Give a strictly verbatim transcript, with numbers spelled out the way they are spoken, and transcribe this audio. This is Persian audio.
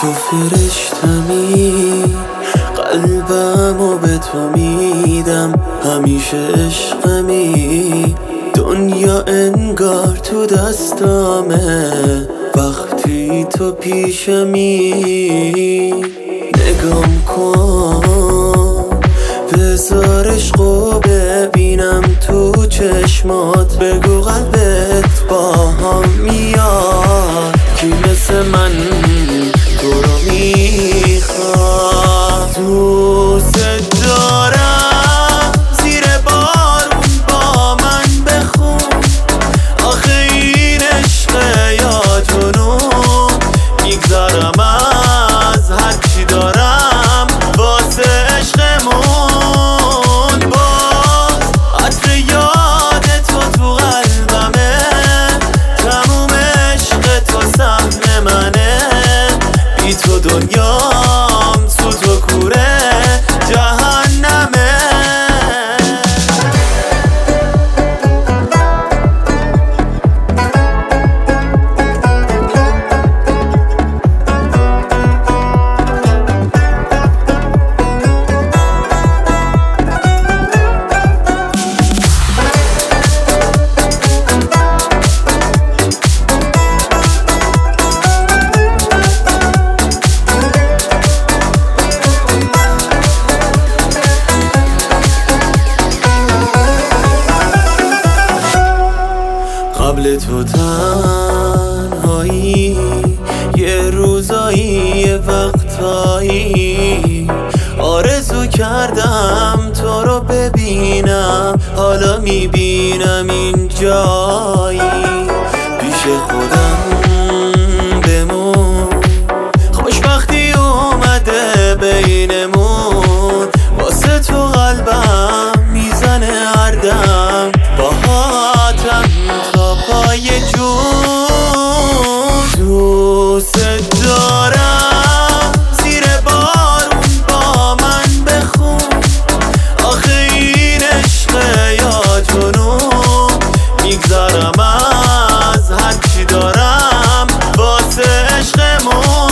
تو فرشتمی، قلبمو به تو میدم، همیشه عشقمی. دنیا انگار تو دستامه وقتی تو پیشمی. نگام کن بذار عشقو ببینم تو چشمات، بگو قلبت با هم میاد کی مثل من تو رو میخواد. دوست دارم زیر بارون با من بخون، آخه این عشقه یا جنون. میگذارم از هرچی دارم واسه عشقمون. باز عطر یاد تو تو قلبمه، تموم عشق تو سهم منه. بی تو دنیام تو تو کوره جهنمه. قبل تو تنهایی، یه روزایی یه وقتایی آرزو کردم تو رو ببینم. حالا میبینم این جایی پیش خودم بمون. خوشبختی اومده بینمون، واسه تو قلبم میزنه هر دم. باهاتم تا پای جون. دوست دارم زیر بارون با من بخون، آخه این عشقه یا جنون. میگذارم از هرچی دارم واسه عشقمون.